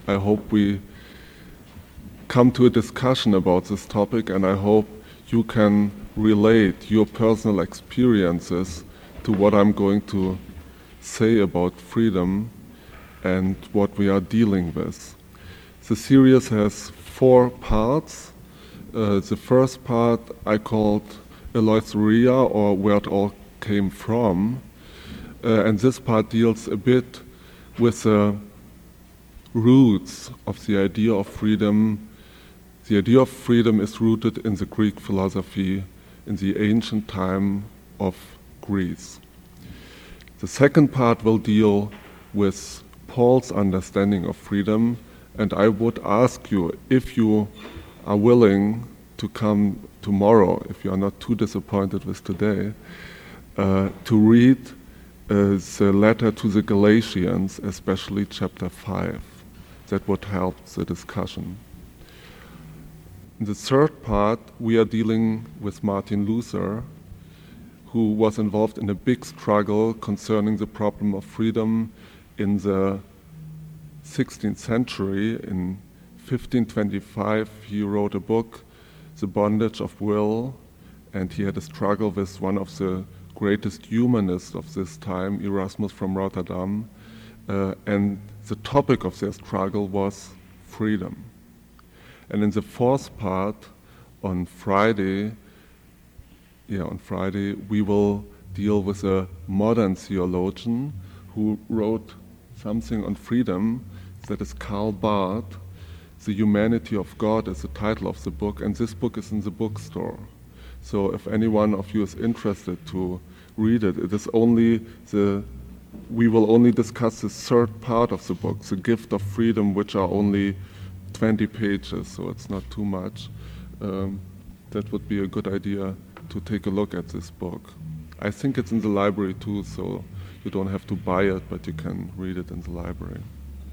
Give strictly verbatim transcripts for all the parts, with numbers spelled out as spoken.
I hope we come to a discussion about this topic, and I hope you can relate your personal experiences to what I'm going to say about freedom and what we are dealing with. The series has four parts. Uh, the first part I called Eleutheria, or where it all came from, uh, and this part deals a bit with the roots of the idea of freedom. The idea of freedom is rooted in the Greek philosophy in the ancient time of Greece. The second part will deal with Paul's understanding of freedom, and I would ask you, if you are willing to come tomorrow, if you are not too disappointed with today, uh, to read uh, the letter to the Galatians, especially chapter five. That would help the discussion. In the third part, we are dealing with Martin Luther, who was involved in a big struggle concerning the problem of freedom in the sixteenth century. In fifteen twenty-five, he wrote a book, The Bondage of Will, and he had a struggle with one of the greatest humanists of this time, Erasmus from Rotterdam, uh, and the topic of their struggle was freedom. And in the fourth part, on Friday, yeah, on Friday, we will deal with a modern theologian who wrote something on freedom. That is Karl Barth. The Humanity of God is the title of the book, and this book is in the bookstore. So if any one of you is interested to read it, it is only the we will only discuss the third part of the book, The Gift of Freedom, which are only twenty pages, so it's not too much. Um, that would be a good idea to take a look at this book. I think it's in the library too, so you don't have to buy it, but you can read it in the library.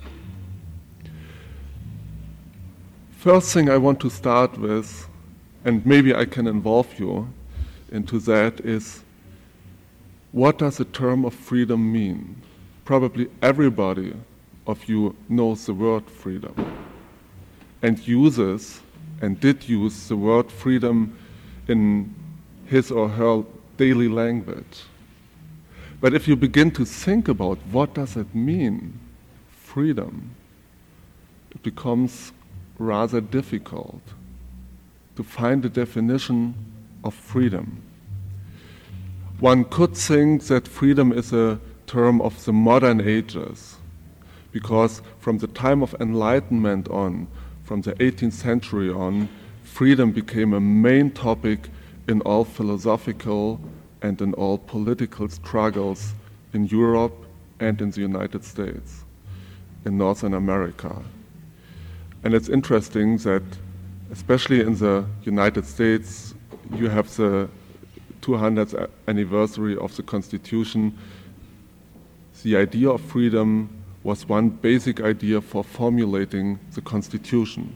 First thing I want to start with, and maybe I can involve you into that, is what does the term of freedom mean? Probably everybody of you knows the word freedom and uses and did use the word freedom in his or her daily language. But if you begin to think about what does it mean, freedom, it becomes rather difficult to find a definition of freedom. One could think that freedom is a term of the modern ages, because from the time of Enlightenment on, from the eighteenth century on, freedom became a main topic in all philosophical and in all political struggles in Europe and in the United States, in Northern America. And it's interesting that, especially in the United States, you have the two hundredth anniversary of the Constitution. The idea of freedom was one basic idea for formulating the Constitution.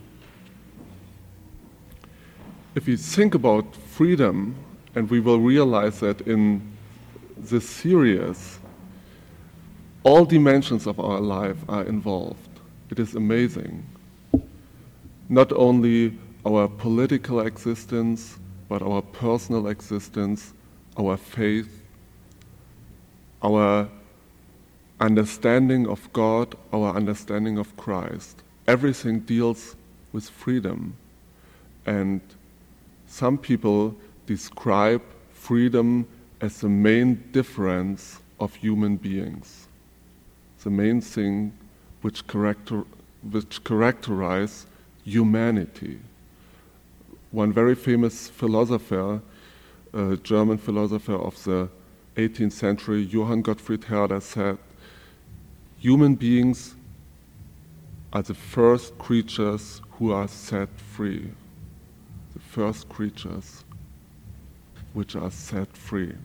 If we think about freedom, and we will realize that in this series, all dimensions of our life are involved. It is amazing. Not only our political existence, but our personal existence, our faith, our understanding of God, our understanding of Christ. Everything deals with freedom. And some people describe freedom as the main difference of human beings, the main thing which, character, which characterize humanity. One very famous philosopher, a German philosopher of the eighteenth century, Johann Gottfried Herder, said, human beings are the first creatures who are set free. The first creatures which are set free.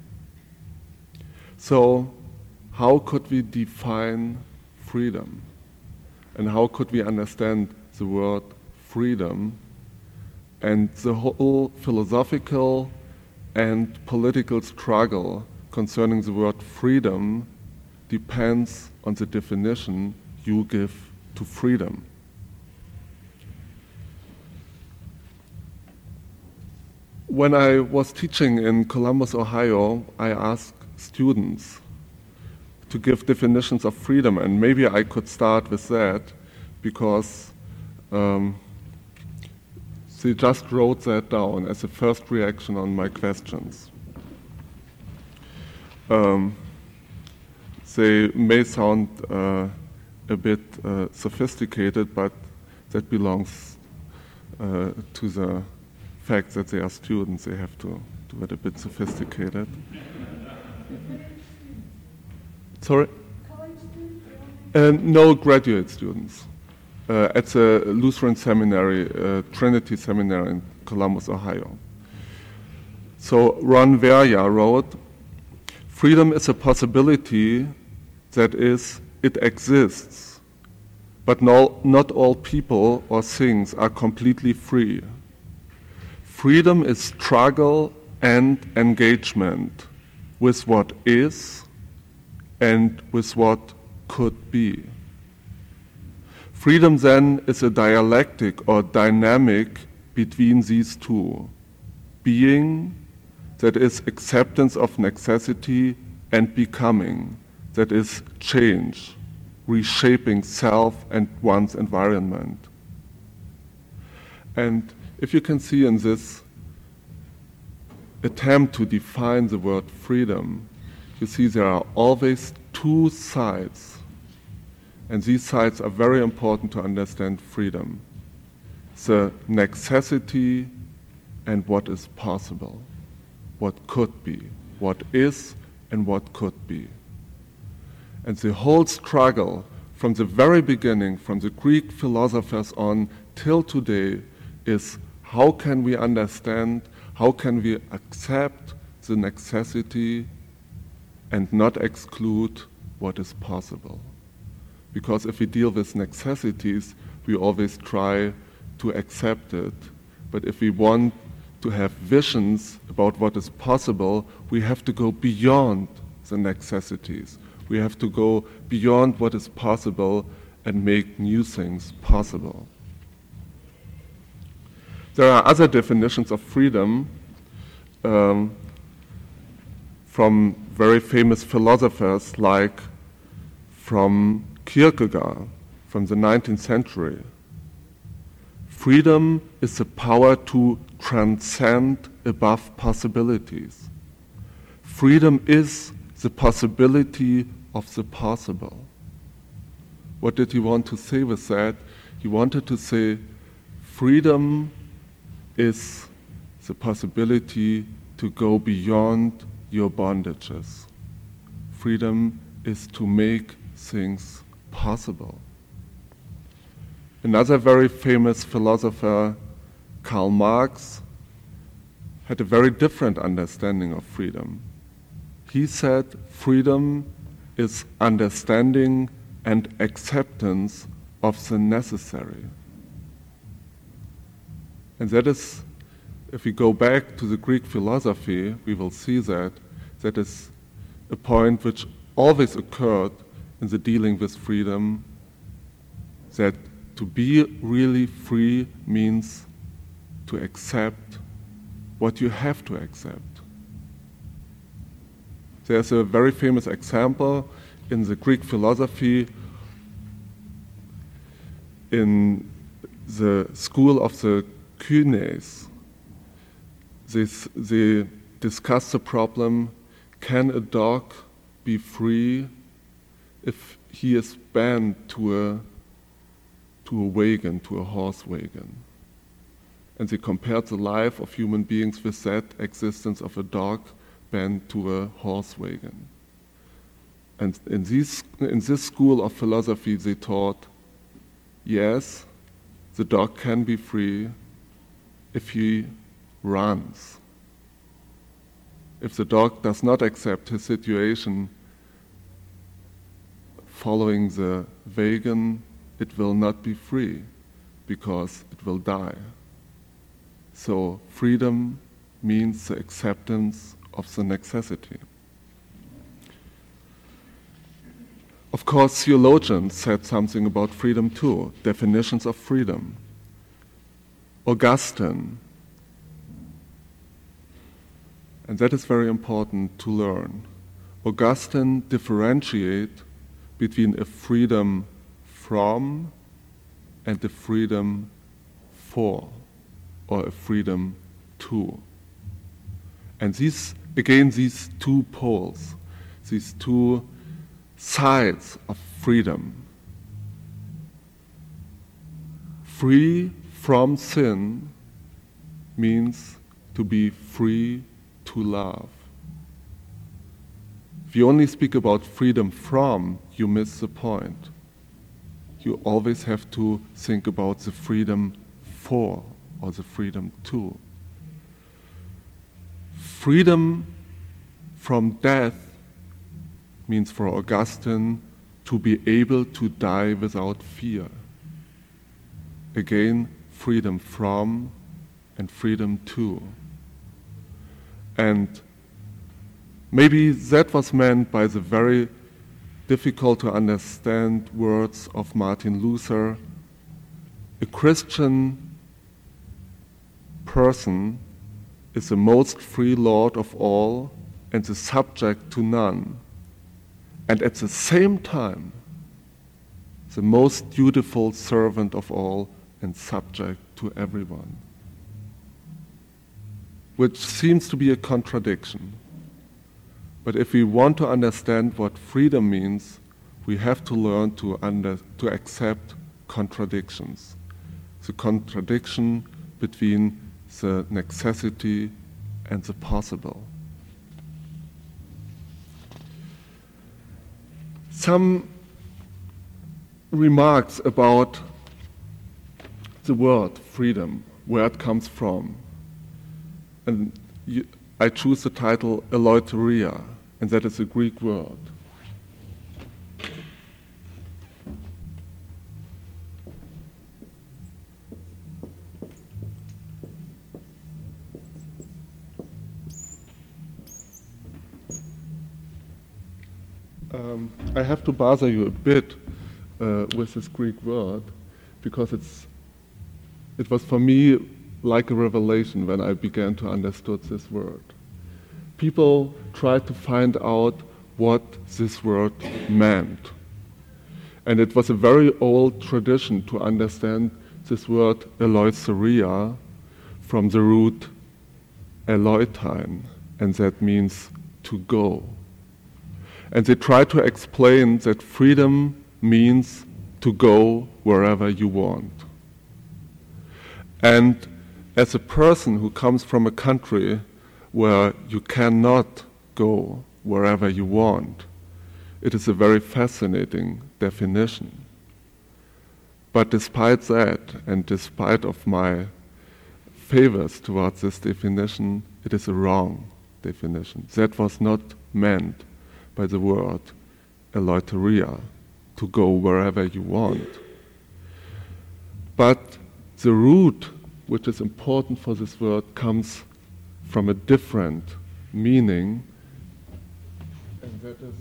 So, how could we define freedom? And how could we understand the word freedom? And the whole philosophical and political struggle concerning the word freedom depends on the definition you give to freedom. When I was teaching in Columbus, Ohio, I asked students to give definitions of freedom, and maybe I could start with that because um, they just wrote that down as a first reaction on my questions. Um, they may sound uh, a bit uh, sophisticated, but that belongs uh, to the fact that they are students. They have to do it a bit sophisticated. Sorry? College students? Uh, no, graduate students. Uh, at the Lutheran Seminary, uh, Trinity Seminary in Columbus, Ohio. So Ron Verja wrote, "Freedom is a possibility, that is, it exists, but no, not all people or things are completely free. Freedom is struggle and engagement with what is and with what could be. Freedom then is a dialectic or dynamic between these two, being, that is acceptance of necessity, and becoming, that is change, reshaping self and one's environment." And if you can see in this attempt to define the word freedom, you see there are always two sides. And these sides are very important to understand freedom. The necessity and what is possible, what could be, what is and what could be. And the whole struggle from the very beginning, from the Greek philosophers on till today, is how can we understand, how can we accept the necessity and not exclude what is possible. Because if we deal with necessities, we always try to accept it. But if we want to have visions about what is possible, we have to go beyond the necessities. We have to go beyond what is possible and make new things possible. There are other definitions of freedom um, from very famous philosophers, like from Kierkegaard from the nineteenth century. Freedom is the power to transcend above possibilities. Freedom is the possibility of the possible. What did he want to say with that? He wanted to say freedom is the possibility to go beyond your bondages. Freedom is to make things possible. Another very famous philosopher, Karl Marx, had a very different understanding of freedom. He said freedom is understanding and acceptance of the necessary. And that is, if we go back to the Greek philosophy, we will see that that is a point which always occurred in the dealing with freedom, that to be really free means to accept what you have to accept. There's a very famous example in the Greek philosophy in the school of the Kynes. They, they discuss the problem, can a dog be free if he is bound to a to a wagon, to a horse wagon? And they compared the life of human beings with that existence of a dog bound to a horse wagon. And in this, in this school of philosophy, they taught, yes, the dog can be free if he runs. If the dog does not accept his situation following the wagon, it will not be free because it will die. So freedom means the acceptance of the necessity. Of course, theologians said something about freedom too, definitions of freedom. Augustine And that is very important to learn. Augustine differentiates between a freedom from and a freedom for, or a freedom to. And these, again, these two poles, these two sides of freedom, free from sin means to be free to love. If you only speak about freedom from, you miss the point. You always have to think about the freedom for or the freedom to. Freedom from death means for Augustine to be able to die without fear. Again, freedom from and freedom to. And maybe that was meant by the very difficult to understand words of Martin Luther. A Christian person is the most free lord of all and the subject to none, and at the same time the most dutiful servant of all and subject to everyone, which seems to be a contradiction. But if we want to understand what freedom means, we have to learn to, under, to accept contradictions. The contradiction between the necessity and the possible. Some remarks about the word freedom, where it comes from. And you, I choose the title eleutheria, and that is a Greek word. Um, I have to bother you a bit uh, with this Greek word, because it's it was for me like a revelation when I began to understand this word. People tried to find out what this word meant. And it was a very old tradition to understand this word eleutheria from the root eleutine, and that means to go. And they tried to explain that freedom means to go wherever you want. And as a person who comes from a country where you cannot go wherever you want, it is a very fascinating definition. But despite that, and despite of my favors towards this definition, it is a wrong definition. That was not meant by the word eleutheria, to go wherever you want. But the root, which is important for this word, comes from a different meaning, and that is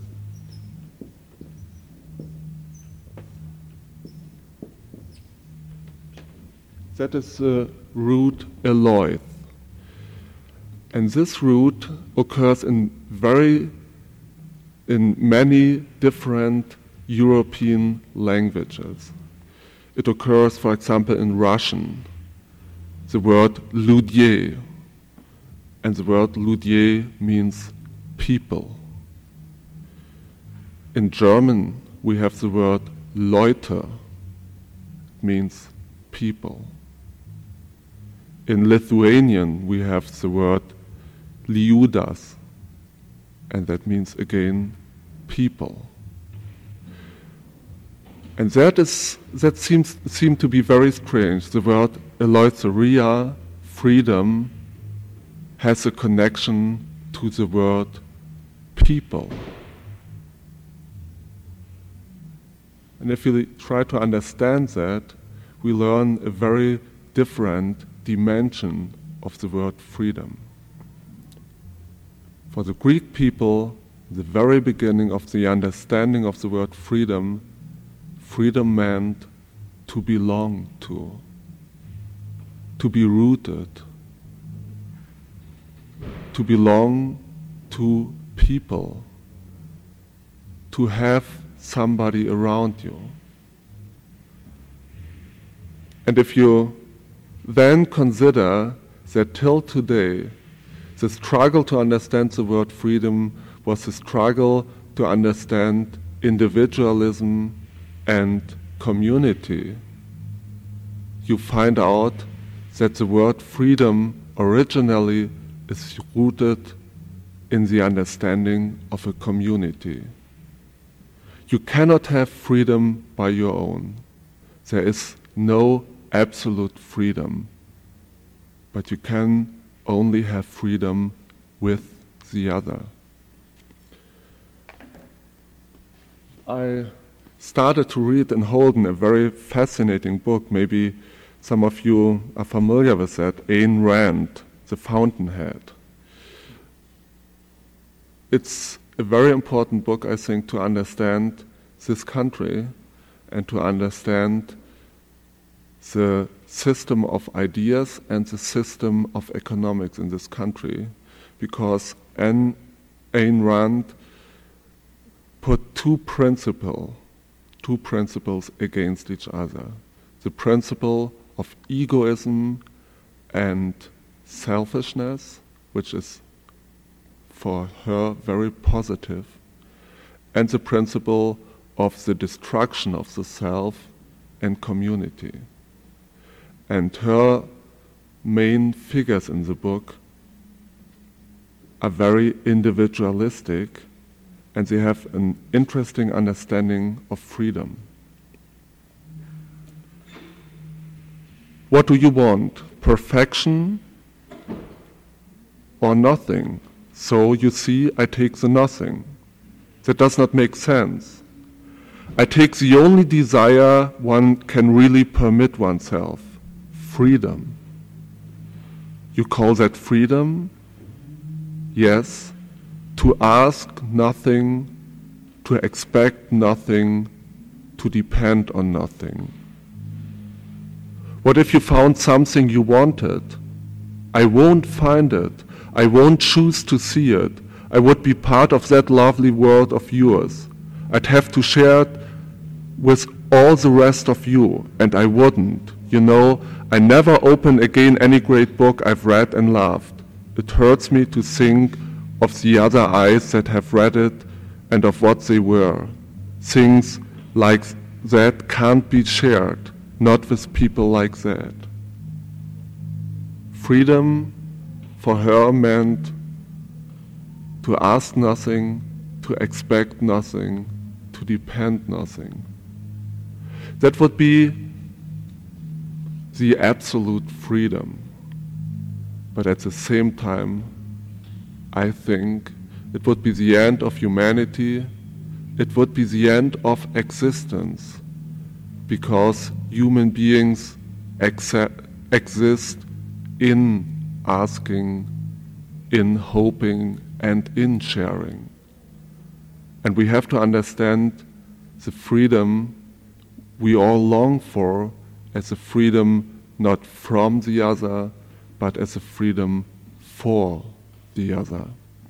that is the root eleuth. And this root occurs in very in many different European languages. It occurs, for example, in Russian, the word ludier, and the word ludier means people. In German, we have the word Leute, it means people. In Lithuanian, we have the word liudas, and that means again people. And that is that seems seemed to be very strange. The word eleutheria, freedom, has a connection to the word people. And if we try to understand that, we learn a very different dimension of the word freedom. For the Greek people, the very beginning of the understanding of the word freedom, freedom meant to belong to, to be rooted, to belong to people, to have somebody around you. And if you then consider that till today, the struggle to understand the word freedom was the struggle to understand individualism and community, you find out that the word freedom originally is rooted in the understanding of a community. You cannot have freedom by your own. There is no absolute freedom, but you can only have freedom with the other. I started to read in Holden a very fascinating book. Maybe some of you are familiar with that, Ayn Rand, The Fountainhead. It's a very important book, I think, to understand this country and to understand the system of ideas and the system of economics in this country, because Ayn Rand put two principles, two principles against each other. The principle of egoism and selfishness, which is for her very positive, and the principle of the destruction of the self and community. And her main figures in the book are very individualistic, and they have an interesting understanding of freedom. What do you want? Perfection or nothing? So you see, I take the nothing. That does not make sense. I take the only desire one can really permit oneself, freedom. You call that freedom? Yes. To ask nothing, to expect nothing, to depend on nothing. What if you found something you wanted? I won't find it. I won't choose to see it. I would be part of that lovely world of yours. I'd have to share it with all the rest of you, and I wouldn't. You know, I never open again any great book I've read and loved. It hurts me to think of the other eyes that have read it and of what they were. Things like that can't be shared, not with people like that. Freedom for her meant to ask nothing, to expect nothing, to depend nothing. That would be the absolute freedom. But at the same time, I think it would be the end of humanity, it would be the end of existence, because human beings exa- exist in asking, in hoping, and in sharing. And we have to understand the freedom we all long for as a freedom not from the other, but as a freedom for the other.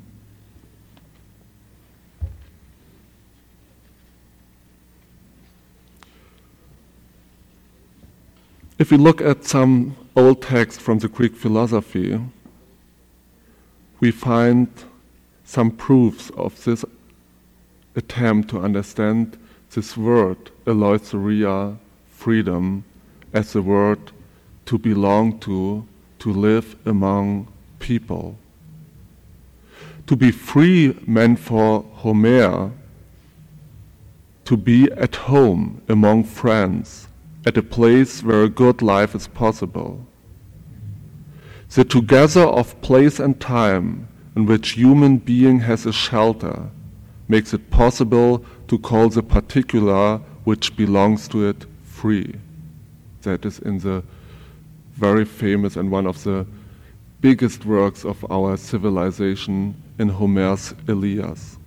If we look at some old texts from the Greek philosophy, we find some proofs of this attempt to understand this word, eleutheria, freedom, as a word to belong to, to live among people. To be free meant for Homer to be at home among friends, at a place where a good life is possible. The together of place and time in which human being has a shelter makes it possible to call the particular which belongs to it free. That is in the very famous and one of the biggest works of our civilization in Homer's Iliad.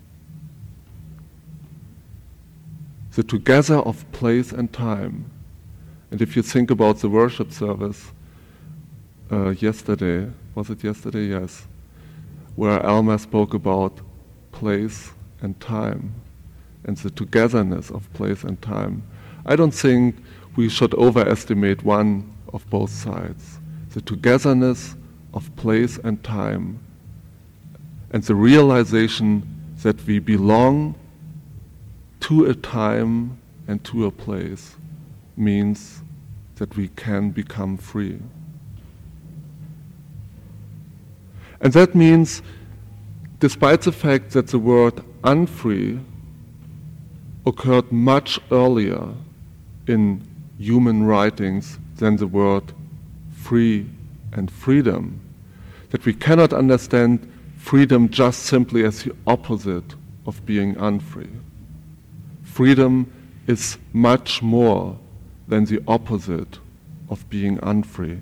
The together of place and time. And if you think about the worship service uh, yesterday, was it yesterday? Yes. where Alma spoke about place and time and the togetherness of place and time. I don't think we should overestimate one of both sides. The togetherness of place and time and the realization that we belong to a time and to a place means that we can become free. And that means, despite the fact that the word unfree occurred much earlier in human writings than the word free and freedom, that we cannot understand freedom just simply as the opposite of being unfree. Freedom is much more than the opposite of being unfree.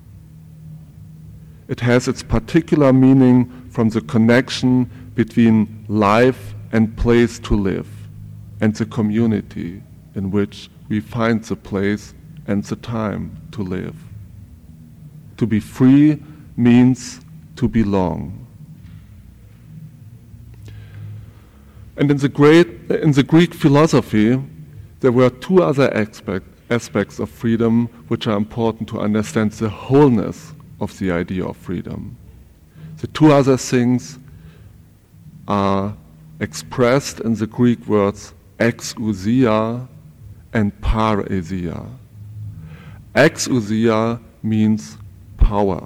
It has its particular meaning from the connection between life and place to live, and the community in which we find the place and the time to live. To be free means to belong. And in the great, in the Greek philosophy, there were two other aspect, aspects of freedom which are important to understand the wholeness of the idea of freedom. The two other things are expressed in the Greek words exousia and parousia. Exousia means power.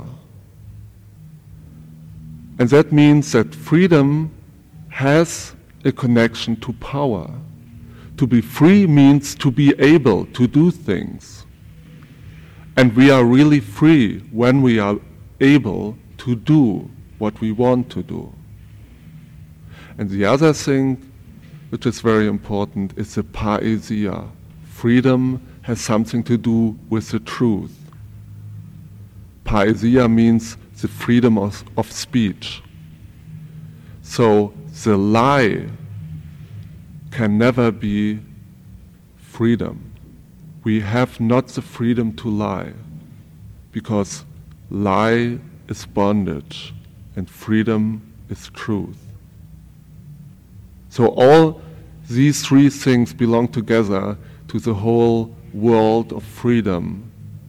And that means that freedom has a connection to power. To be free means to be able to do things. And we are really free when we are able to do what we want to do. And the other thing which is very important is the parousia. Freedom has something to do with the truth. Parousia means the freedom of, of speech. So the lie can never be freedom. We have not the freedom to lie, because lie is bondage and freedom is truth. So all these three things belong together to the whole world of freedom.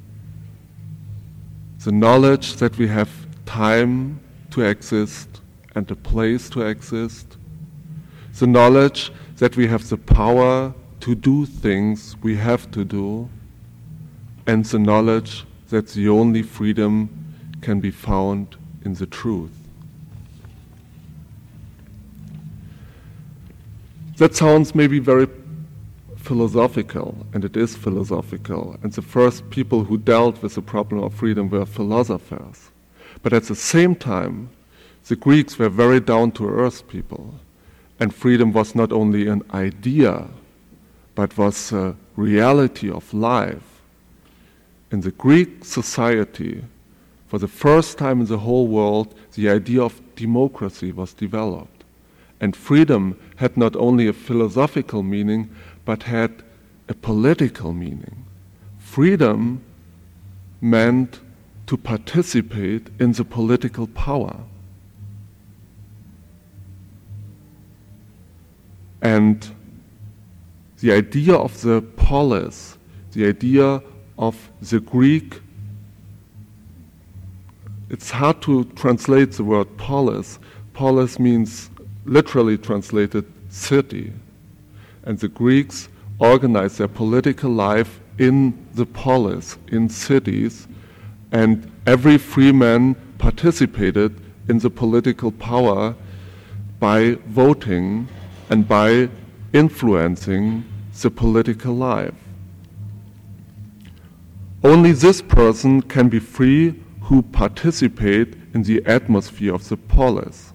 The knowledge that we have time to exist and a place to exist. The knowledge that we have the power to do things we have to do. And the knowledge that the only freedom can be found in the truth. That sounds maybe very philosophical, and it is philosophical. And the first people who dealt with the problem of freedom were philosophers. But at the same time, the Greeks were very down-to-earth people. And freedom was not only an idea, but was a reality of life. In the Greek society, for the first time in the whole world, the idea of democracy was developed. And freedom had not only a philosophical meaning, but had a political meaning. Freedom meant to participate in the political power. And the idea of the polis, the idea of the Greek, it's hard to translate the word polis. Polis means literally translated city. And the Greeks organized their political life in the polis, in cities, and every free man participated in the political power by voting and by influencing the political life. Only this person can be free who participate in the atmosphere of the polis.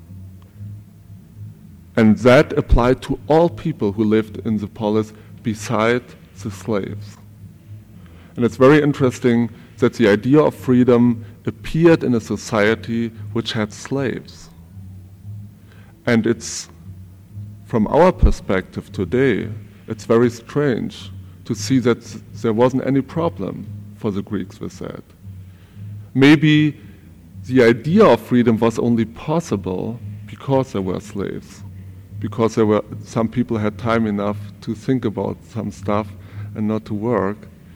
And that applied to all people who lived in the polis beside the slaves. And it's very interesting that the idea of freedom appeared in a society which had slaves. And it's, from our perspective today, it's very strange to see that there wasn't any problem for the Greeks with that. Maybe the idea of freedom was only possible because there were slaves, because there were some people had time enough to think about some stuff and not to work.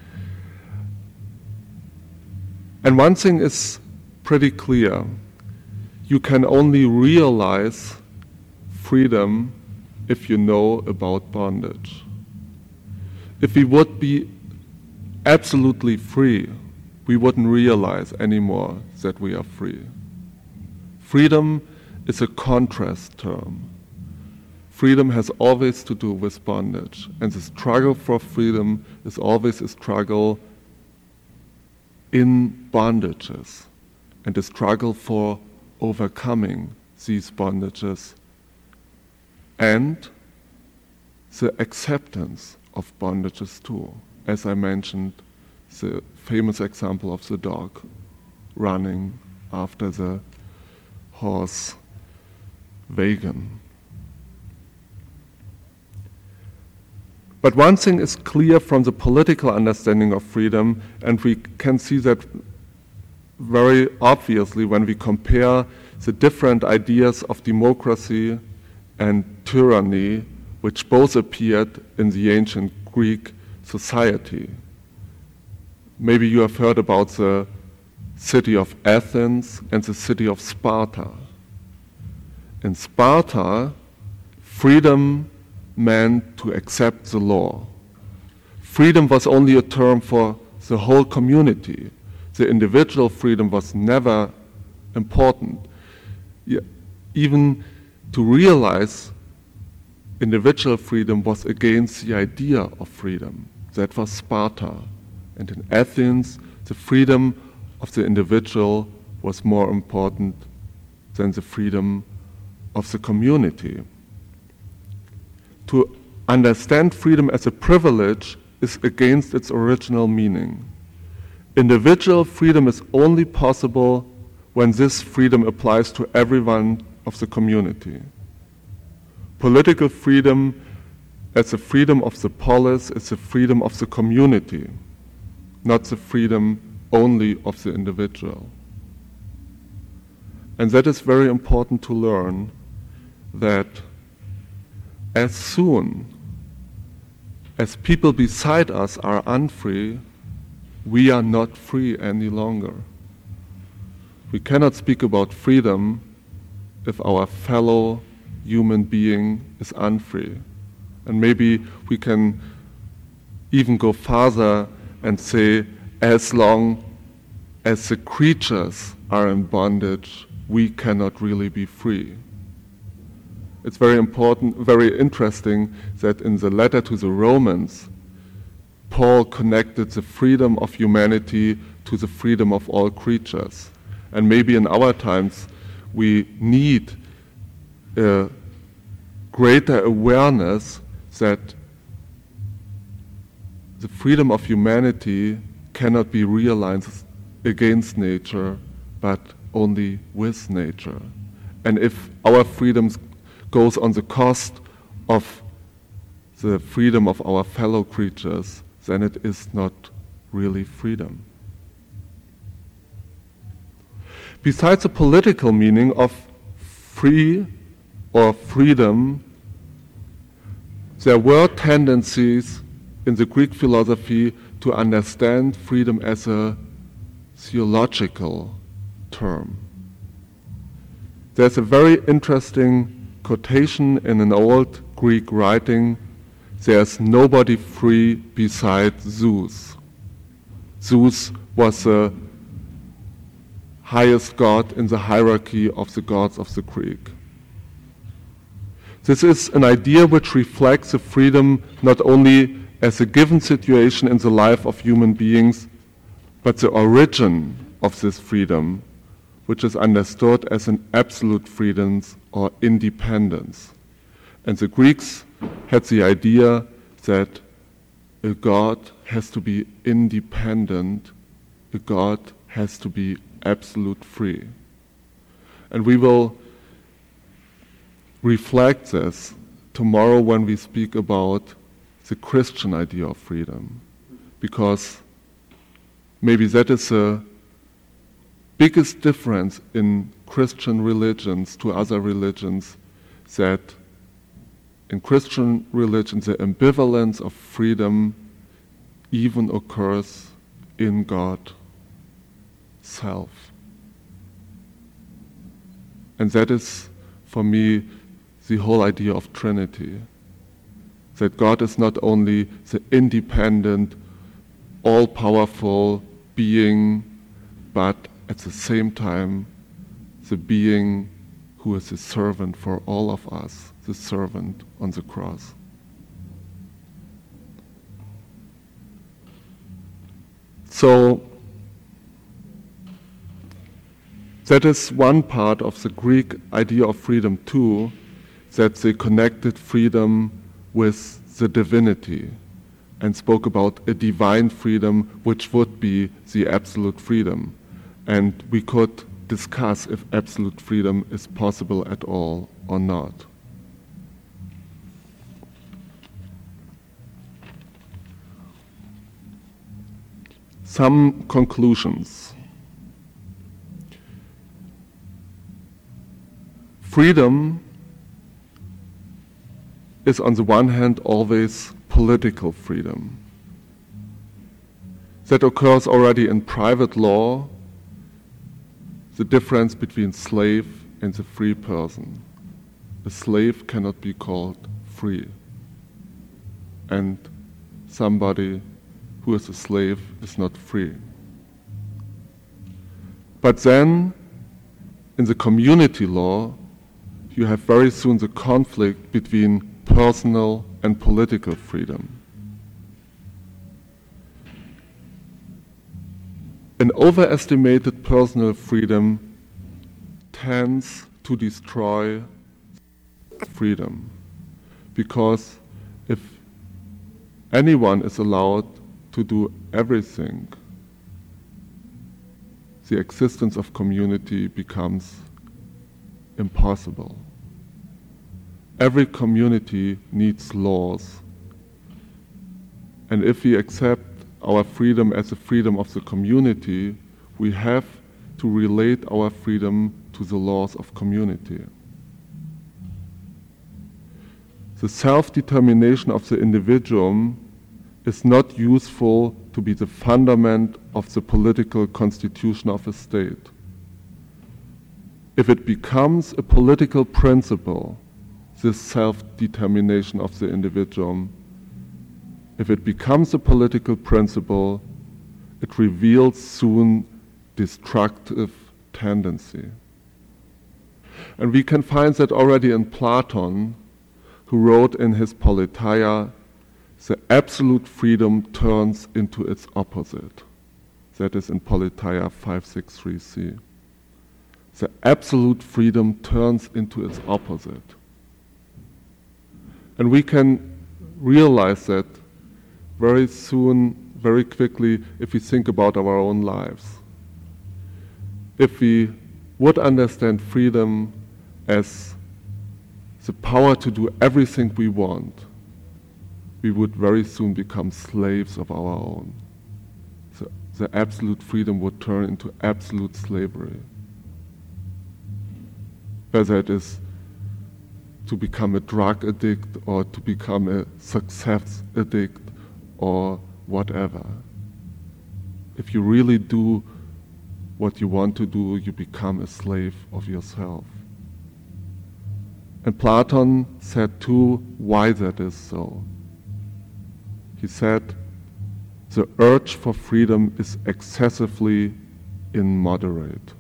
And one thing is pretty clear. You can only realize freedom if you know about bondage. If we would be absolutely free, we wouldn't realize anymore that we are free. Freedom is a contrast term. Freedom has always to do with bondage, and the struggle for freedom is always a struggle in bondages, and a struggle for overcoming these bondages and the acceptance of bondages too. As I mentioned, the famous example of the dog running after the horse wagon. But one thing is clear from the political understanding of freedom, and we can see that very obviously when we compare the different ideas of democracy and tyranny, which both appeared in the ancient Greek society. Maybe you have heard about the city of Athens and the city of Sparta. In Sparta, freedom meant to accept the law. Freedom was only a term for the whole community. The individual freedom was never important. Even to realize individual freedom was against the idea of freedom. That was Sparta. And in Athens, the freedom of the individual was more important than the freedom of the community. To understand freedom as a privilege is against its original meaning. Individual freedom is only possible when this freedom applies to everyone of the community. Political freedom, as the freedom of the polis, is the freedom of the community, not the freedom only of the individual. And that is very important to learn, that as soon as people beside us are unfree, we are not free any longer. We cannot speak about freedom if our fellow human being is unfree. And maybe we can even go farther and say, as long as the creatures are in bondage, we cannot really be free. It's very important, very interesting that in the letter to the Romans, Paul connected the freedom of humanity to the freedom of all creatures. And maybe in our times, we need a greater awareness that the freedom of humanity cannot be realized against nature, but only with nature. And if our freedoms goes on the cost of the freedom of our fellow creatures, then it is not really freedom. Besides the political meaning of free or freedom, there were tendencies in the Greek philosophy to understand freedom as a theological term. There's a very interesting quotation in an old Greek writing: "There's nobody free besides Zeus." Zeus was the highest god in the hierarchy of the gods of the Greek. This is an idea which reflects the freedom not only as a given situation in the life of human beings, but the origin of this freedom, which is understood as an absolute freedom or independence. And the Greeks had the idea that a god has to be independent, a god has to be absolute free. And we will reflect this tomorrow when we speak about the Christian idea of freedom, because maybe that is a biggest difference in Christian religions to other religions that in Christian religions the ambivalence of freedom even occurs in God self. And that is, for me, the whole idea of Trinity. That God is not only the independent, all-powerful being, but at the same time, the being who is the servant for all of us, the servant on the cross. So, that is one part of the Greek idea of freedom too, that they connected freedom with the divinity and spoke about a divine freedom which would be the absolute freedom. And we could discuss if absolute freedom is possible at all or not. Some conclusions. Freedom is on the one hand always political freedom. That occurs already in private law, the difference between slave and the free person. A slave cannot be called free. And somebody who is a slave is not free. But then, in the community law, you have very soon the conflict between personal and political freedom. An overestimated personal freedom tends to destroy freedom, because if anyone is allowed to do everything, the existence of community becomes impossible. Every community needs laws, and if we accept our freedom as a freedom of the community, we have to relate our freedom to the laws of community. The self-determination of the individuum is not useful to be the fundament of the political constitution of a state. If it becomes a political principle, this self-determination of the individuum, if it becomes a political principle, it reveals soon destructive tendency. And we can find that already in Plato, who wrote in his Politeia, the absolute freedom turns into its opposite. That is in Politeia five sixty-three c. The absolute freedom turns into its opposite. And we can realize that very soon, very quickly, if we think about our own lives. If we would understand freedom as the power to do everything we want, we would very soon become slaves of our own. So the absolute freedom would turn into absolute slavery. Whether it is to become a drug addict or to become a success addict or whatever. If you really do what you want to do, you become a slave of yourself. And Plato said too why that is so. He said, the urge for freedom is excessively immoderate.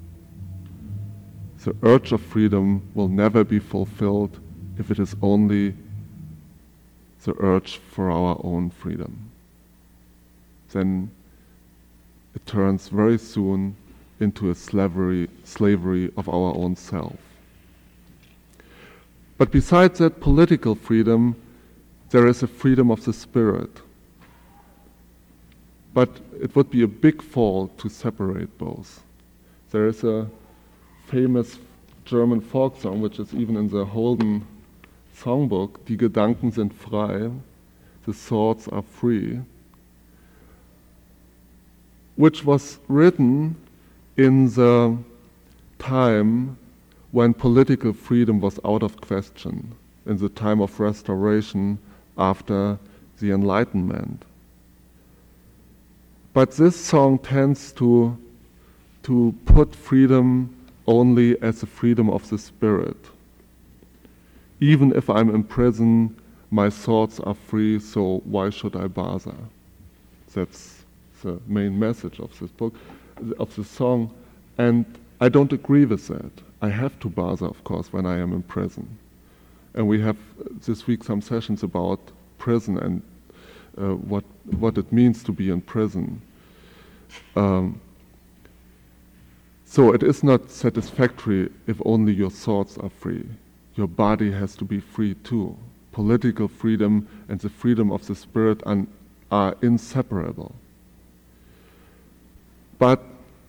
The urge of freedom will never be fulfilled if it is only the urge for our own freedom. Then it turns very soon into a slavery, slavery of our own self. But besides that political freedom, there is a freedom of the spirit. But it would be a big fault to separate both. There is a famous German folk song, which is even in the Holden songbook, Die Gedanken sind frei, the thoughts are free, which was written in the time when political freedom was out of question, in the time of restoration after the Enlightenment. But this song tends to, to put freedom only as the freedom of the spirit. Even if I'm in prison, my thoughts are free, so why should I bother? That's the main message of this book, of the song. And I don't agree with that. I have to bother, of course, when I am in prison. And we have this week some sessions about prison and uh, what what it means to be in prison. Um, so it is not satisfactory if only your thoughts are free. Your body has to be free too. Political freedom and the freedom of the spirit are, are inseparable. But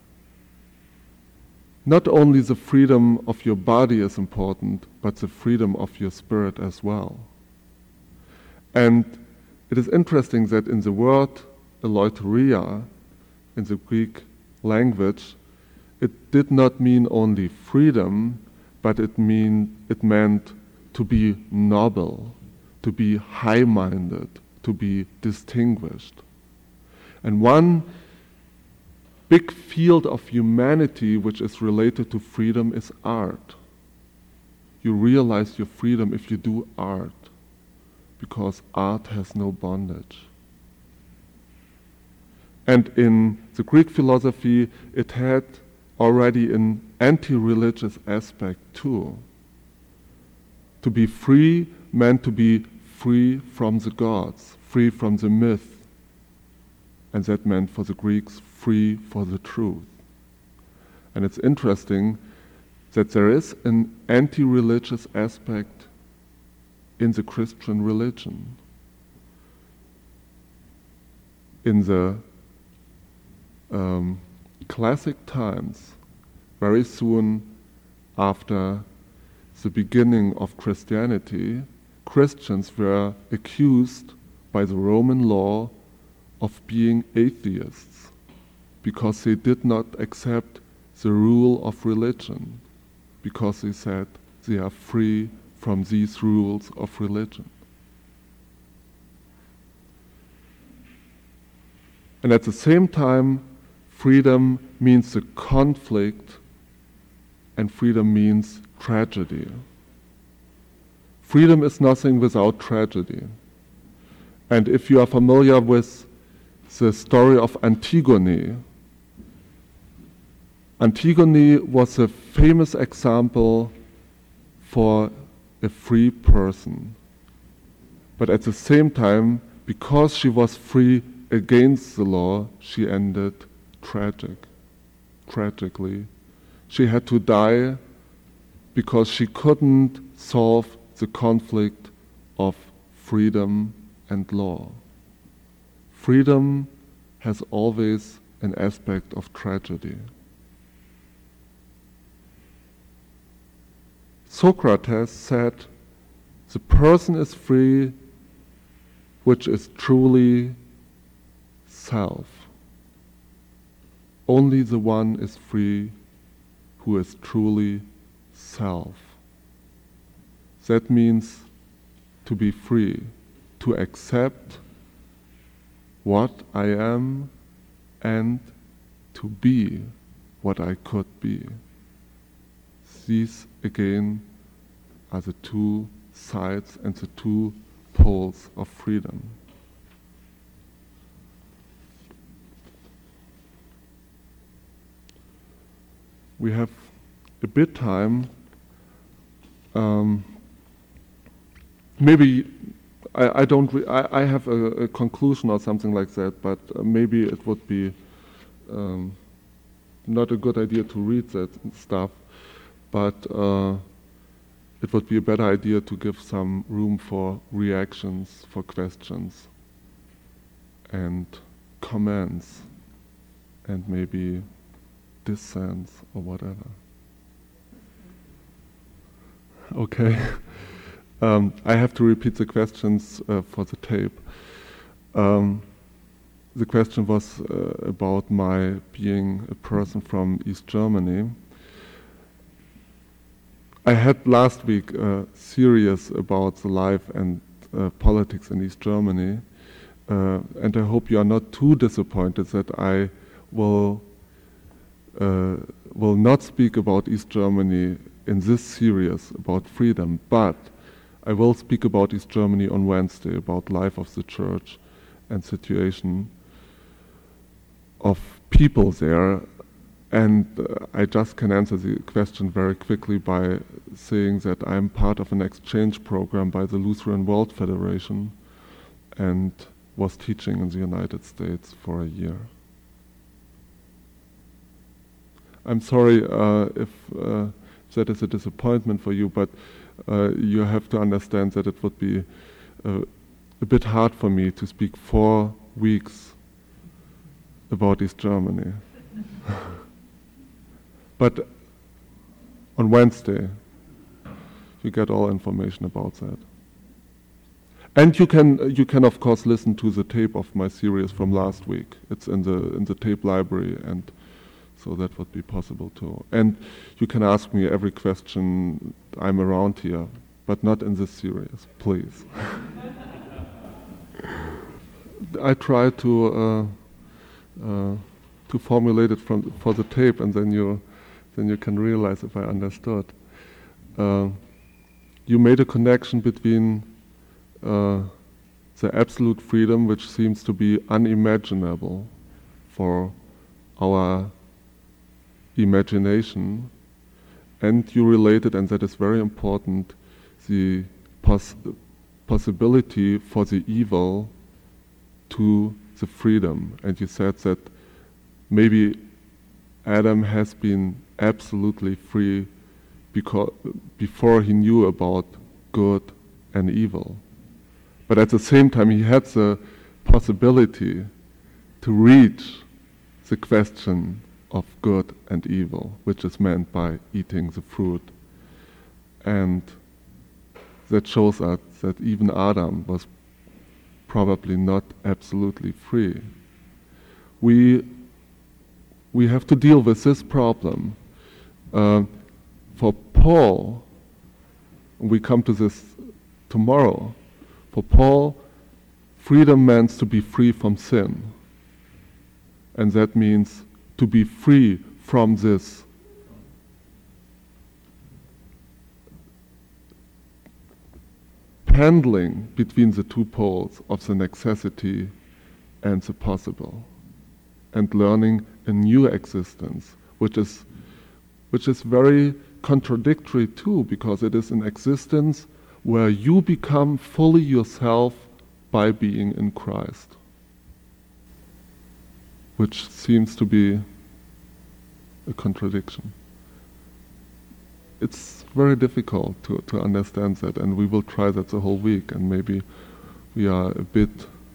not only the freedom of your body is important, but the freedom of your spirit as well. And it is interesting that in the word eleuteria, in the Greek language, it did not mean only freedom, but it mean it meant to be noble, to be high-minded, to be distinguished. And one big field of humanity which is related to freedom is art. You realize your freedom if you do art, because art has no bondage. And in the Greek philosophy, it had already an anti-religious aspect too. To be free meant to be free from the gods, free from the myth. And that meant for the Greeks, free for the truth. And it's interesting that there is an anti-religious aspect in the Christian religion. In the um, classic times, very soon after the beginning of Christianity, Christians were accused by the Roman law of being atheists because they did not accept the rule of religion, because they said they are free from these rules of religion. And at the same time, freedom means the conflict, and freedom means tragedy. Freedom is nothing without tragedy. And if you are familiar with the story of Antigone, Antigone was a famous example for a free person. But at the same time, because she was free against the law, she ended tragic, tragically. She had to die because she couldn't solve the conflict of freedom and law. Freedom has always an aspect of tragedy. Socrates said, the person is free which is truly self. Only the one is free who is truly self. That means to be free, to accept what I am and to be what I could be. These again are the two sides and the two poles of freedom. We have a bit time. Um, maybe I, I don't. Re- I, I have a, a conclusion or something like that, but uh, maybe it would be um, not a good idea to read that stuff. But uh, it would be a better idea to give some room for reactions, for questions, and comments, and maybe dissents or whatever. Okay. um, I have to repeat the questions uh, for the tape. Um, the question was uh, about my being a person from East Germany. I had last week a series about the life and uh, politics in East Germany, uh, and I hope you are not too disappointed that I will uh, will not speak about East Germany in this series about freedom, but I will speak about East Germany on Wednesday, about life of the church and situation of people there. And uh, I just can answer the question very quickly by saying that I'm part of an exchange program by the Lutheran World Federation and was teaching in the United States for a year. I'm sorry uh, if uh, that is a disappointment for you, but uh, you have to understand that it would be uh, a bit hard for me to speak four weeks about East Germany. But on Wednesday, you get all information about that. And you can, you can of course listen to the tape of my series from last week. It's in the in the tape library, and so that would be possible too. And you can ask me every question. I'm around here, but not in this series, please. I try to uh, uh, to formulate it from for the tape, and then you. then you can realize if I understood. Uh, you made a connection between uh, the absolute freedom, which seems to be unimaginable for our imagination, and you related, and that is very important, the pos- possibility for the evil to the freedom. And you said that maybe Adam has been absolutely free because before he knew about good and evil. But at the same time, he had the possibility to reach the question of good and evil, which is meant by eating the fruit. And that shows us that even Adam was probably not absolutely free. We We have to deal with this problem. Uh, for Paul, we come to this tomorrow, for Paul, freedom means to be free from sin. And that means to be free from this pendling between the two poles of the necessity and the possible, and learning a new existence, which is which is very contradictory too, because it is an existence where you become fully yourself by being in Christ, which seems to be a contradiction. It's very difficult to, to understand that, and we will try that the whole week, and maybe we are a bit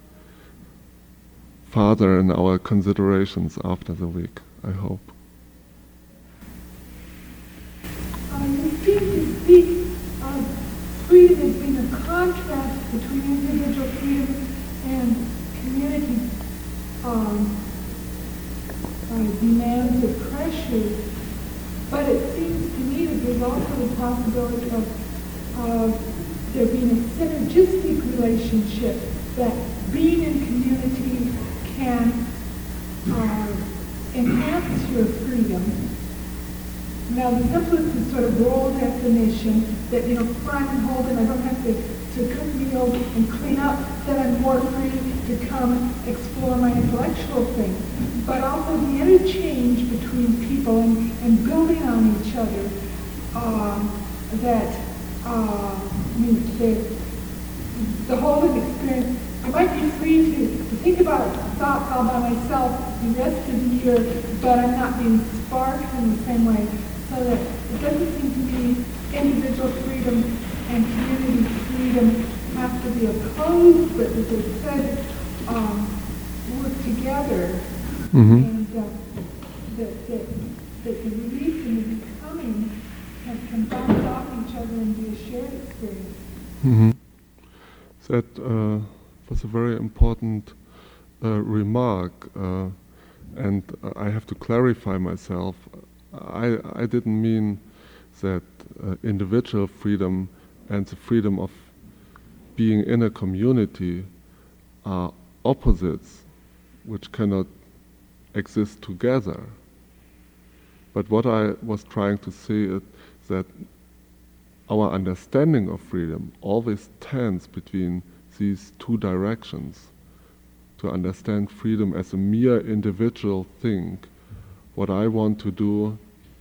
farther in our considerations after the week, I hope. Uh, you seem to speak of freedom as being a contrast between individual freedom and community um, uh, demands or pressures. But it seems to me that there's also the possibility of uh, there being a synergistic relationship, that being in community can uh, enhance your freedom. Now, the simplest is sort of broad definition that, you know, prime and hold, and I don't have to, to cook meals and clean up, then I'm more free to come explore my intellectual thing. But also the interchange between people and, and building on each other, um, that, uh, I mean, the, the holding experience, I might be free to, to think about thoughts all by myself the rest of the year, but I'm not being sparked in the same way. So that it doesn't seem to me individual freedom and community freedom have to be opposed, but as I said, um, work together. Mm-hmm. And uh, that, that, that the release and the becoming can, can bounce off each other and be a shared experience. Mm-hmm. That uh, was a very important uh, remark, uh, and I have to clarify myself. I, I didn't mean that uh, individual freedom and the freedom of being in a community are opposites which cannot exist together. But what I was trying to say is that our understanding of freedom always tends between these two directions. To understand freedom as a mere individual thing, what I want to do,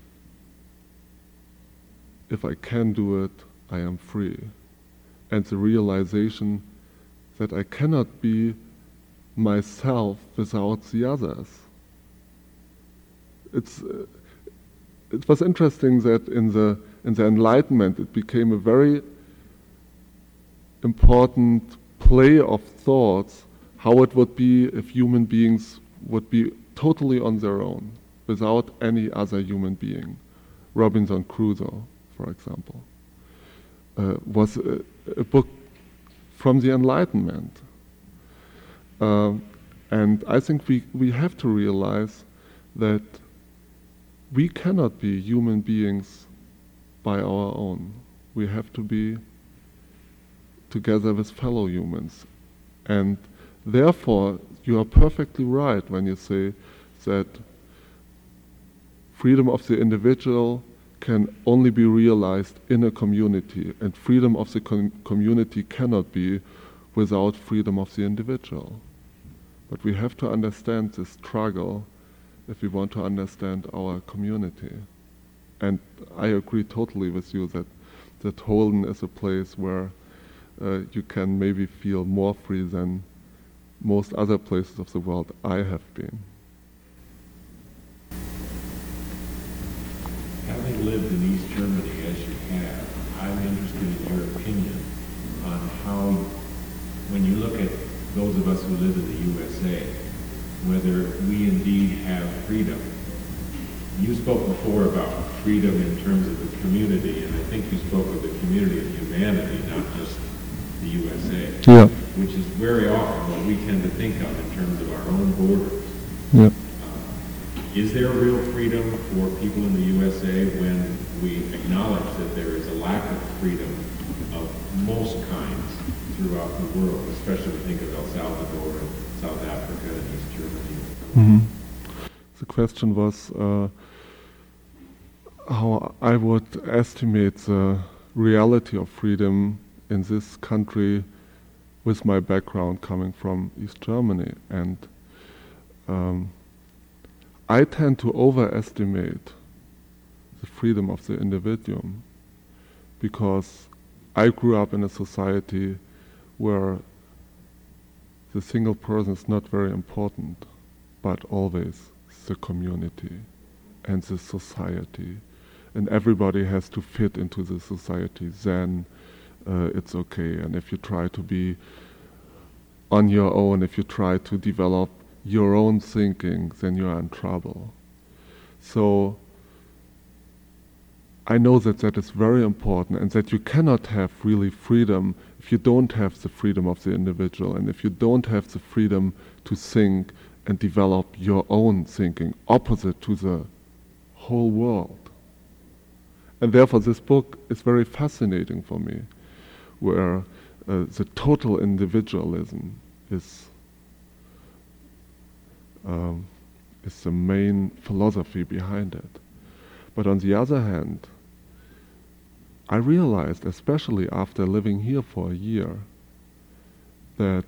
if I can do it, I am free. And the realization that I cannot be myself without the others. It's, uh, it was interesting that in the, in the Enlightenment it became a very important play of thoughts how it would be if human beings would be totally on their own, without any other human being. Robinson Crusoe, for example, uh, was a, a book from the Enlightenment. Uh, and I think we, we have to realize that we cannot be human beings by our own. We have to be together with fellow humans. And therefore, you are perfectly right when you say that freedom of the individual can only be realized in a community, and freedom of the com- community cannot be without freedom of the individual. But we have to understand this struggle if we want to understand our community. And I agree totally with you that, that Holden is a place where uh, you can maybe feel more free than most other places of the world I have been. Having lived in East Germany as you have, I'm interested in your opinion on how, when you look at those of us who live in the U S A, whether we indeed have freedom. You spoke before about freedom in terms of the community, and I think you spoke of the community of humanity, not just the U S A, yeah. which is very often what we tend to think of in terms of our own borders. Yeah. Uh, is there real freedom for people in the U S A when we acknowledge that there is a lack of freedom of most kinds throughout the world, especially when we think of El Salvador and South Africa and East Germany? Mm-hmm. The question was uh, how I would estimate the reality of freedom in this country with my background coming from East Germany. And um, I tend to overestimate the freedom of the individuum because I grew up in a society where the single person is not very important, but always the community and the society. And everybody has to fit into the society, then uh, it's okay. And if you try to be on your own, if you try to develop your own thinking, then you are in trouble. So I know that that is very important, and that you cannot have really freedom if you don't have the freedom of the individual, and if you don't have the freedom to think and develop your own thinking opposite to the whole world. And therefore this book is very fascinating for me, where uh, the total individualism is um, is the main philosophy behind it. But on the other hand, I realized, especially after living here for a year, that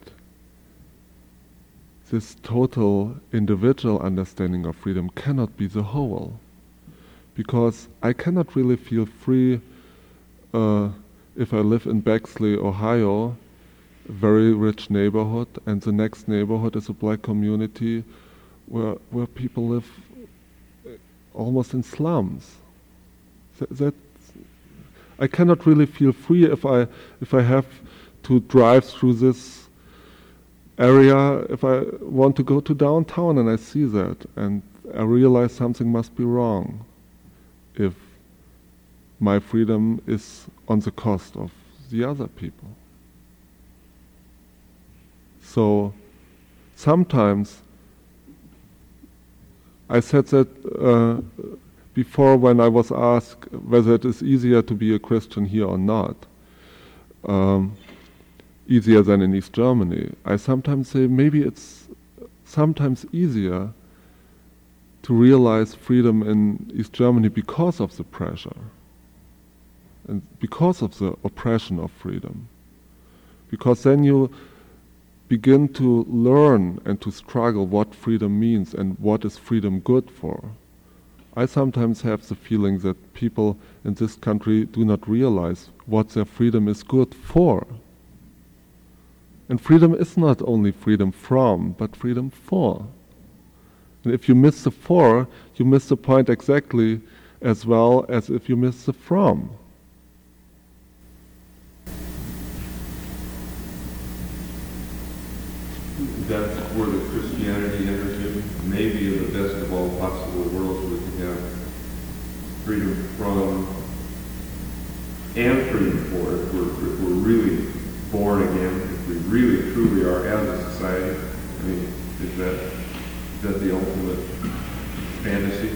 this total individual understanding of freedom cannot be the whole. Because I cannot really feel free uh, if I live in Bexley, Ohio, a very rich neighborhood, and the next neighborhood is a black community where where people live almost in slums. Th- that I cannot really feel free if I if I have to drive through this area, if I want to go to downtown and I see that, and I realize something must be wrong if my freedom is on the cost of the other people. So sometimes, I said that uh, before when I was asked whether it is easier to be a Christian here or not, um, easier than in East Germany. I sometimes say maybe it's sometimes easier to realize freedom in East Germany because of the pressure and because of the oppression of freedom. Because then you begin to learn and to struggle what freedom means and what is freedom good for. I sometimes have the feeling that people in this country do not realize what their freedom is good for. And freedom is not only freedom from, but freedom for. And if you miss the for, you miss the point exactly as well as if you miss the from. That's where the Christianity enters in. Maybe in the best of all possible worlds we can have freedom from and freedom for if we're, if we're really born again, if we really truly are as a society. I mean, is that, is that the ultimate fantasy?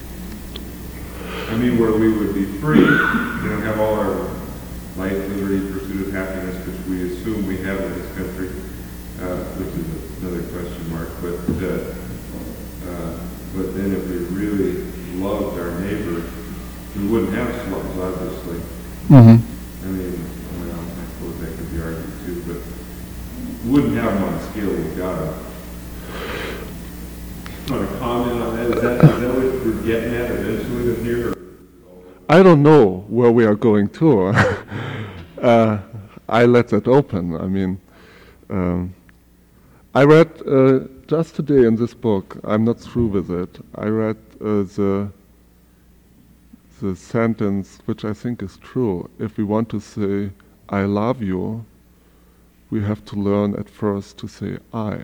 I mean, where we would be free, you know, have all our life, liberty, pursuit of happiness, which we assume we have in this country. Uh, which is another question mark, but uh, uh, but then if we really loved our neighbor, we wouldn't have slums, obviously. Mm-hmm. I mean, well, I suppose that could be argued too, but we wouldn't have them on the scale with God. Want to comment on that? Is that, is that what we're getting at eventually in here? Or? I don't know where we are going to. uh, I let that open. I mean, um, I read uh, just today in this book, I'm not through with it, I read uh, the the sentence which I think is true. If we want to say, I love you, we have to learn at first to say I.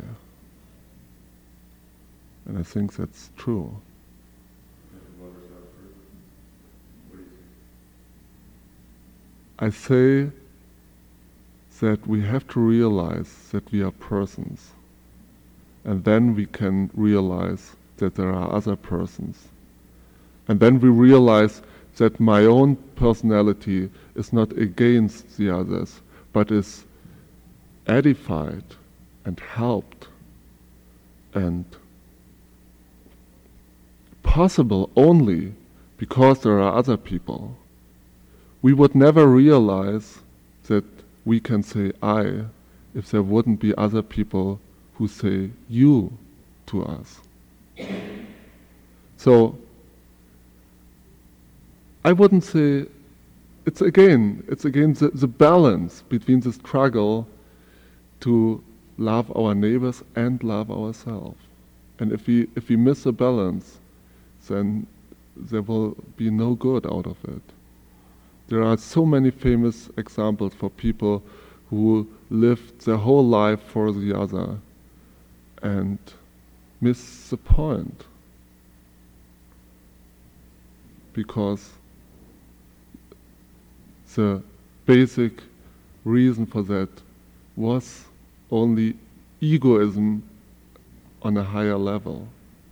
And I think that's true. I say that we have to realize that we are persons. And then we can realize that there are other persons. And then we realize that my own personality is not against the others, but is edified and helped and possible only because there are other people. We would never realize that we can say I if there wouldn't be other people who say you to us. So I wouldn't say, it's again, it's again the, the balance between the struggle to love our neighbors and love ourselves. And if we if we miss a balance, then there will be no good out of it. There are so many famous examples for people who lived their whole life for the other and miss the point. Because the basic reason for that was only egoism on a higher level.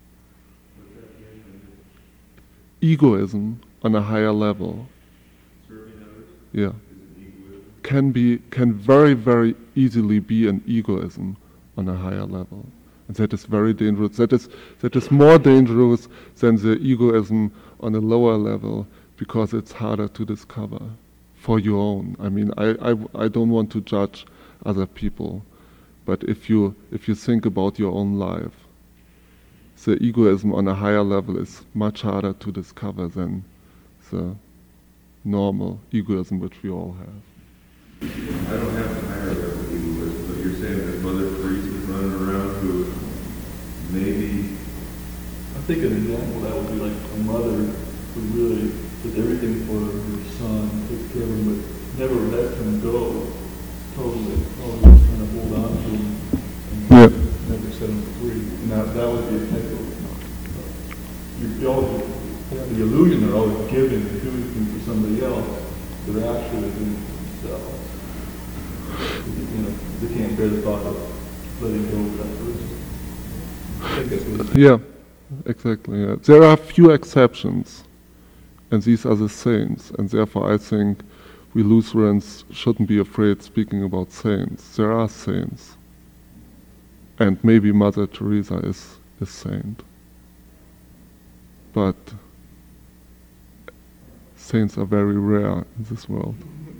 Egoism on a higher level. Yeah. Can be can very, very easily be an egoism on a higher level. And that is very dangerous. That is that is more dangerous than the egoism on a lower level because it's harder to discover for your own. I mean, I, I, I don't want to judge other people, but if you if you think about your own life, the egoism on a higher level is much harder to discover than the normal egoism which we all have. I don't have the higher level egoism, but you're saying that Mother Teresa is running around who maybe... I think an example that would be like a mother who really did everything for her son, took care of him, but never let him go totally. Always trying to hold on to him and Yeah. never set him free. And that, that would be a type of, you you always have the illusion they're always giving and doing things for somebody else, but they're actually doing it for themselves. You know, they can't bear the thought of letting go of that person. I think that's what it's Yeah, exactly. Yeah. There are few exceptions, and these are the saints, and therefore I think we Lutherans shouldn't be afraid speaking about saints. There are saints, and maybe Mother Teresa is a saint, but saints are very rare in this world.